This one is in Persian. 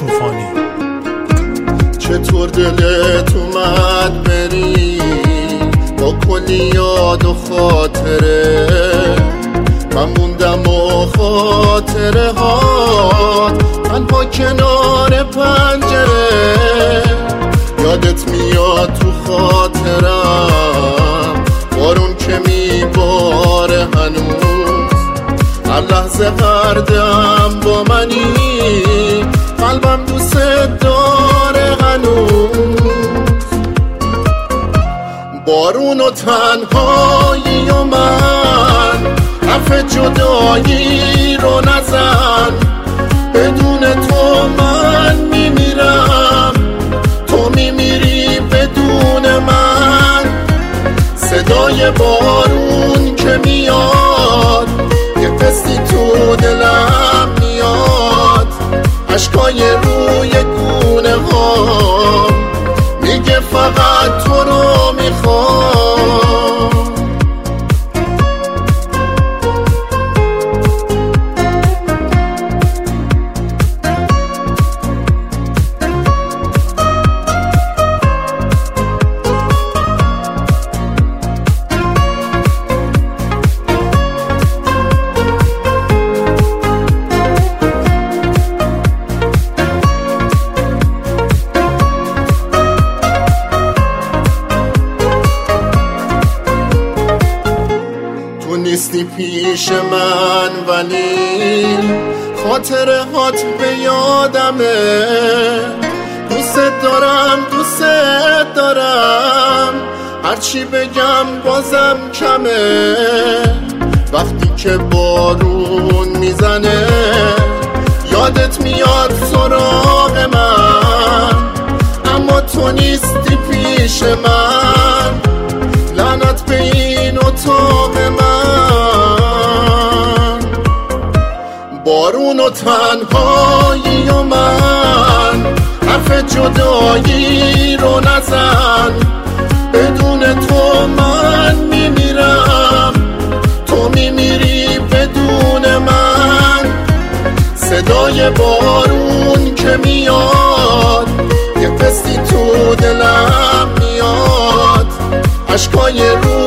طوفانی. چطور دلت اومد بری با کلی یاد و خاطره، من موندم و خاطره ها تنها کنار پنجره. یادت میاد تو خاطرم بارون که میباره هنوز، هر لحظه غردم با منی، قلبم دوست داره هنوز. بارون و تنهایی و من حرف جدایی رو نزن، بدون تو من میمیرم، تو میمیری بدون من. صدای بارون که میاد یه قصدی تو دلم میاد، اشکای روی گونه ها میگه فقط تو رو میخوام. نیستی پیش من ولی خاطره هات به یادمه. دوست دارم دوست دارم، هرچی بگم بازم کمه. وقتی که بارون میزنه یادت میاد سراغ من، اما تو نیستی پیش من. لعنت به این اتاق من. بارون و تنهایی و من حرف جدایی رو نزن، بدون تو من میمیرم، تو میمیری بدون من. صدای بارون که میاد یه قصدی تو دلم میاد، اشکای رو